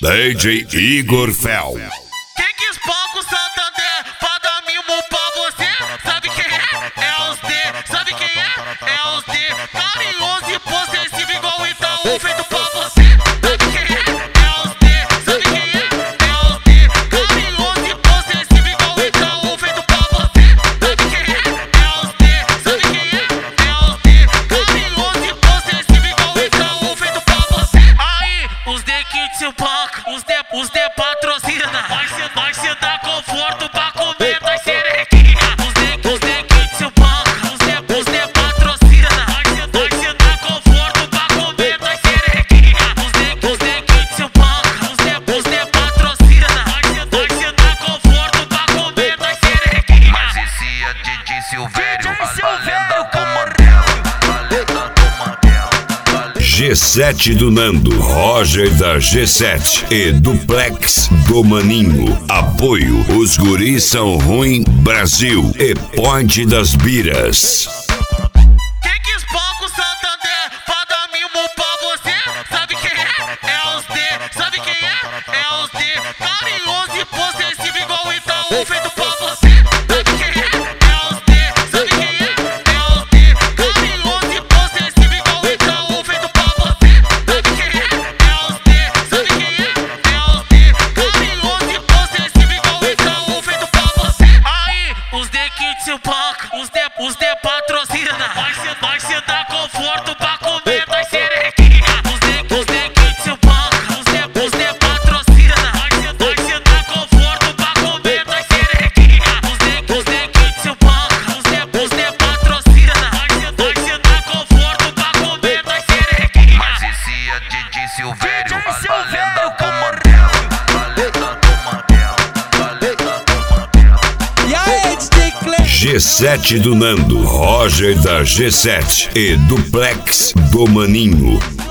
DJ Igor Fel. Quem quis palco Santander pra dar mimo pra você? Sabe quem é? É os D. Sabe quem é? É os D. Carinhoso e possessivo igual Itaú feito pra você. Sabe quem é? É os D. Sabe quem é? É os D. Carinhoso e possessivo igual Itaú feito pra você. Sabe quem é? É os D. Sabe quem é? É os D. Carinhoso e possessivo igual Itaú feito pra você. Aí, os D que te banca, os D patrocina. Nós se dá conforto pra comer das serequinha. Os D que te banca, os D patrocina. Nós se dá conforto pra comer das serequinha. Os D que te banca, os D patrocina. Nós se dá conforto pra comer das serequinha. Mas esse é DJ Silvério, a lenda do Mandela, a lenda do Mandela. G7 do Nando, Roger da G7 e Duplex do Maninho. Apoio, os guris são ruim, Brasil e Ponte das Biras. Quem quis palco Santander pra dar mimo pra você? Sabe quem é? É os D. Sabe quem é? É os D. Carinhoso e possessivo igual Itaú feito pra você. Sabe quem é? É os D. Sabe quem é? É os D. Carinhoso e possessivo igual Itaú feito pra você. Sabe quem é? É os D. Sabe quem é? É os D. Carinhoso e possessivo igual Itaú feito pra você. Aí, os D que te banca, os D patrocina. Nós se dá conforto pra comer das serequinha. Os D que te banca, os D patrocina. Nós se dá conforto pra comer das serequinha. Os D que te banca, os D patrocina. Nós se dá conforto pra comer das serequinha. Mas esse é DJ Silvério, a lenda do Mandela, a lenda do Mandela, a lenda do Mandela. E aí, DJ Clay? G7 do Nando, Roger da G7 e Duplex do Maninho.